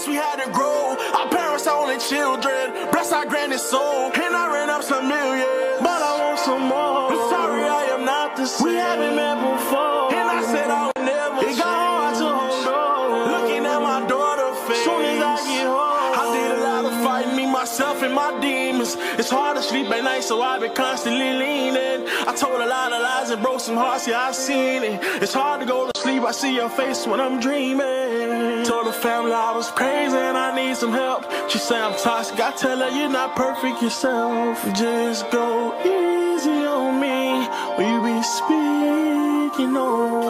guess we had to grow. Our parents only children, bless our granny's soul. And I ran up some millions, but I want some more. I'm sorry I am not the same. We haven't met before. And I said I would never change. It got hard to hold on, looking at my daughter's face. Soon as I get home, I did a lot of fighting, me, myself, and my demons. It's hard to sleep at night, so I've been constantly leaning. I told a lot of lies and broke some hearts, yeah, I've seen it. It's hard to go to sleep, I see your face when I'm dreaming. Told the family I was crazy and I need some help. She say I'm toxic, I tell her you're not perfect yourself. Just go easy on me when you be speaking on